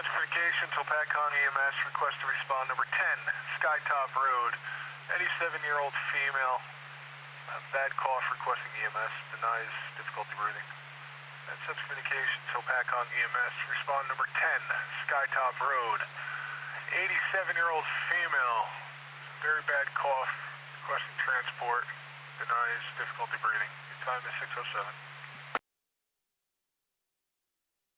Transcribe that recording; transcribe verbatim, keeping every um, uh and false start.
Identification, Topacon E M S, request to respond number ten, Skytop Road. eighty-seven-year-old female, uh, bad cough, requesting E M S, denies difficulty breathing. That's communication, Topacon E M S, respond number ten, Skytop Road. eighty-seven-year-old female, very bad cough, requesting transport, denies difficulty breathing. Your time is six oh seven.